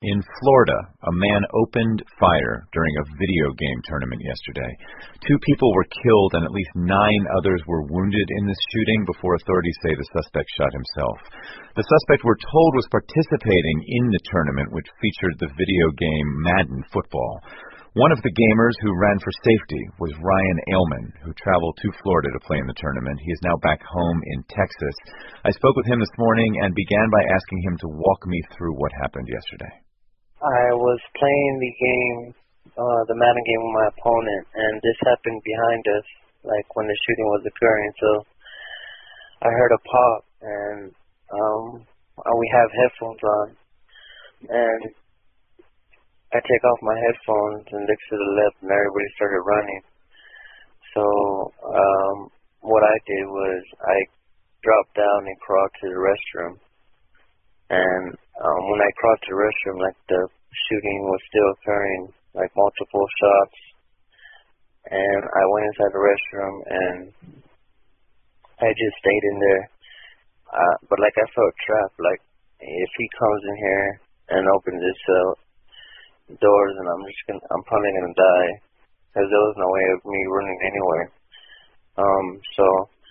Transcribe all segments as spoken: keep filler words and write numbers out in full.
In Florida, a man opened fire during a video game tournament yesterday. Two people were killed and at least nine others were wounded in this shooting before authorities say the suspect shot himself. The suspect, we're told, was participating in the tournament, which featured the video game Madden Football. One of the gamers who ran for safety was Ryan Ailman, who traveled to Florida to play in the tournament. He is now back home in Texas. I spoke with him this morning and began by asking him to walk me through what happened yesterday. I was playing the game, uh, the Madden game with my opponent, and this happened behind us, like when the shooting was occurring. So I heard a pop, and um, we have headphones on, and I take off my headphones and look to the left, and everybody started running. So um, what I did was I dropped down and crawled to the restroom. And um, when I crawled to the restroom, like the shooting was still occurring, like multiple shots. And I went inside the restroom and I just stayed in there. Uh, but like I felt trapped. Like if he comes in here and opens his cell doors, and I'm just gonna, I'm probably gonna die, because there was no way of me running anywhere. Um, so.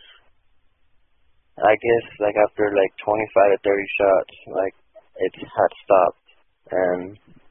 I guess, like, after, like, twenty-five to thirty shots, like, it had stopped, and,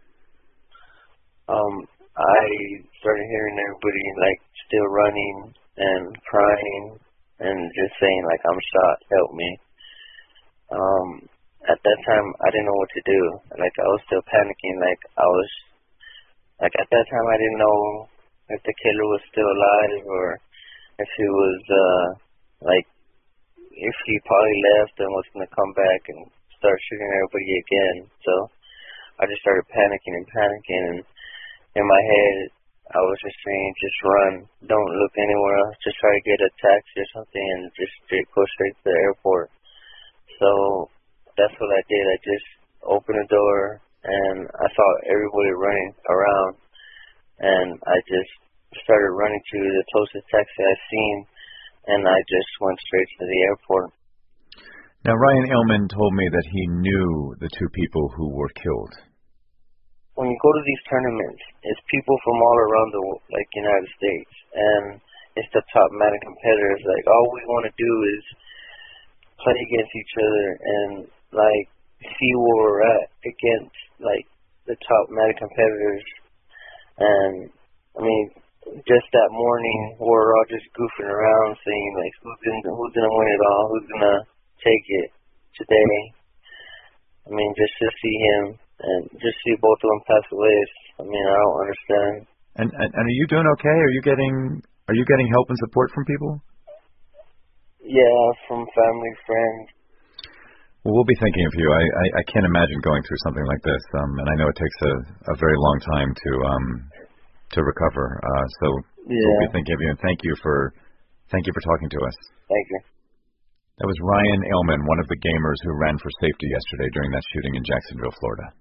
um, I started hearing everybody, like, still running and crying and just saying, like, I'm shot, help me. Um, at that time, I didn't know what to do. Like, I was still panicking, like, I was, like, at that time, I didn't know if the killer was still alive or if he was, uh, like, if he probably left and was going to come back and start shooting everybody again. So I just started panicking and panicking. And in my head, I was just saying, just run. Don't look anywhere else. Just try to get a taxi or something and just go straight to the airport. So that's what I did. I just opened the door and I saw everybody running around. And I just started running to the closest taxi I've seen. And I just went straight to the airport. Now, Ryan Ailman told me that he knew the two people who were killed. When you go to these tournaments, it's people from all around the like United States, and it's the top Madden competitors. Like, all we want to do is play against each other and like see where we're at against like the top Madden competitors. And I mean, just that morning, we're all just goofing around, saying like, who's gonna who's gonna win it all? Who's gonna take it today? I mean, just to see him and just see both of them pass away. I mean, I don't understand. And, and and are you doing okay? Are you getting are you getting help and support from people? Yeah, from family, friends. Well, we'll be thinking of you. I, I, I can't imagine going through something like this, um, and I know it takes a, a very long time to um. to recover. Uh, so yeah. We'll be thinking of you, and thank you for thank you for talking to us. Thank you. That was Ryan Ailman, one of the gamers who ran for safety yesterday during that shooting in Jacksonville, Florida.